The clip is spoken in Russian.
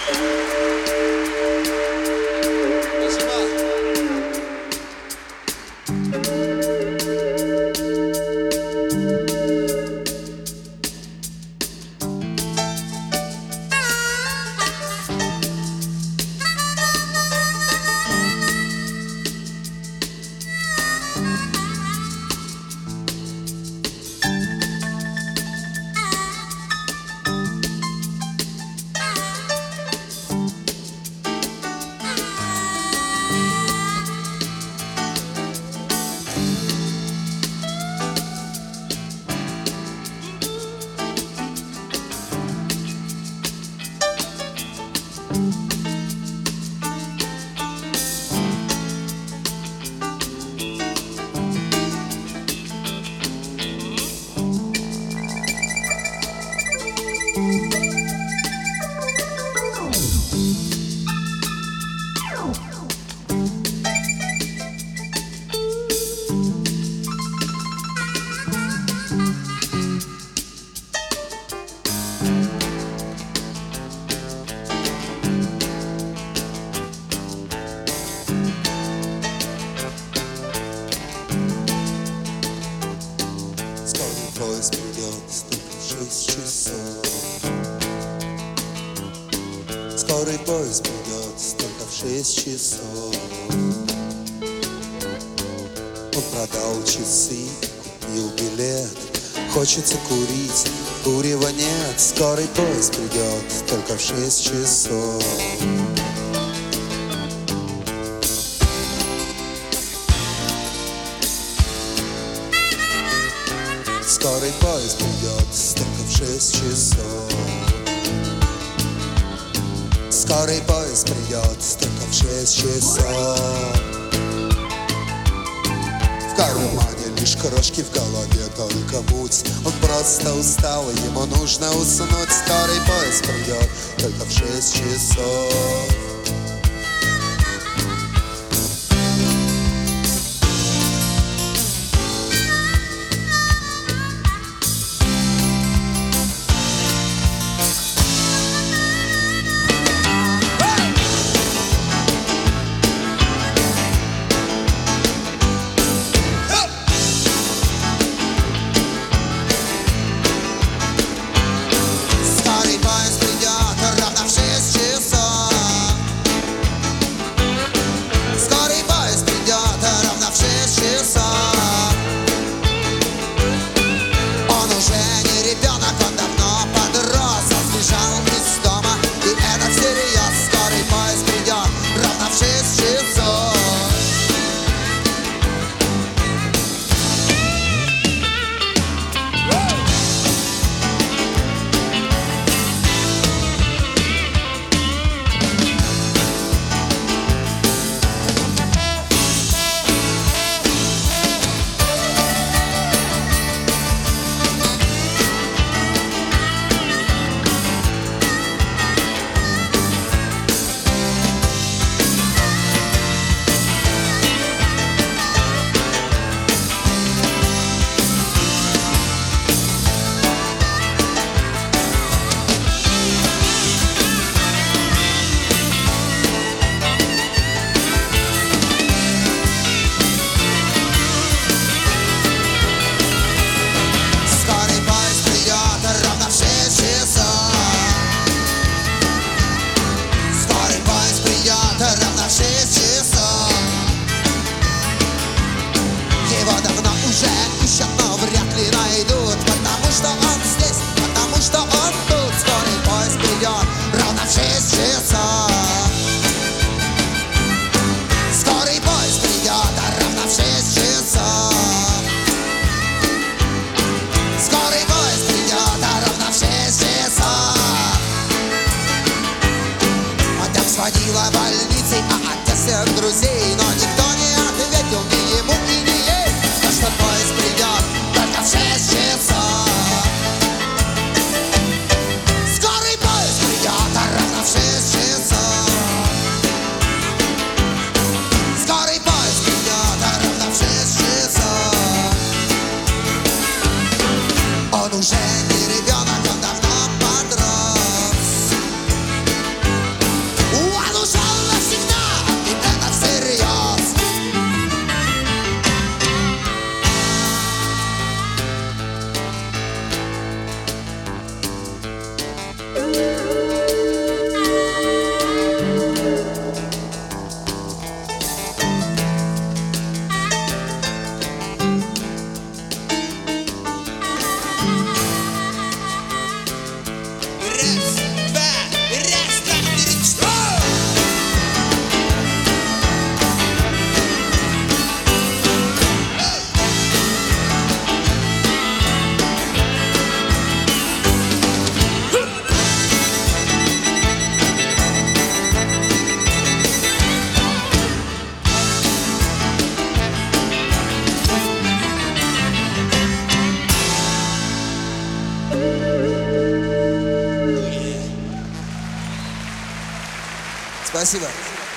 Поезд придет только в 6 часов. Скорый поезд придет только в 6 часов. Он продал часы, купил билет. Хочется курить, курева нет. Скорый поезд придет только в 6 часов. Скорый поезд придет только в 6 часов. Скорый поезд придет только в 6 часов. В кармане лишь крошки, в голове только муть. Он просто устал, ему нужно уснуть. Скорый поезд придет только в 6 часов. Спасибо.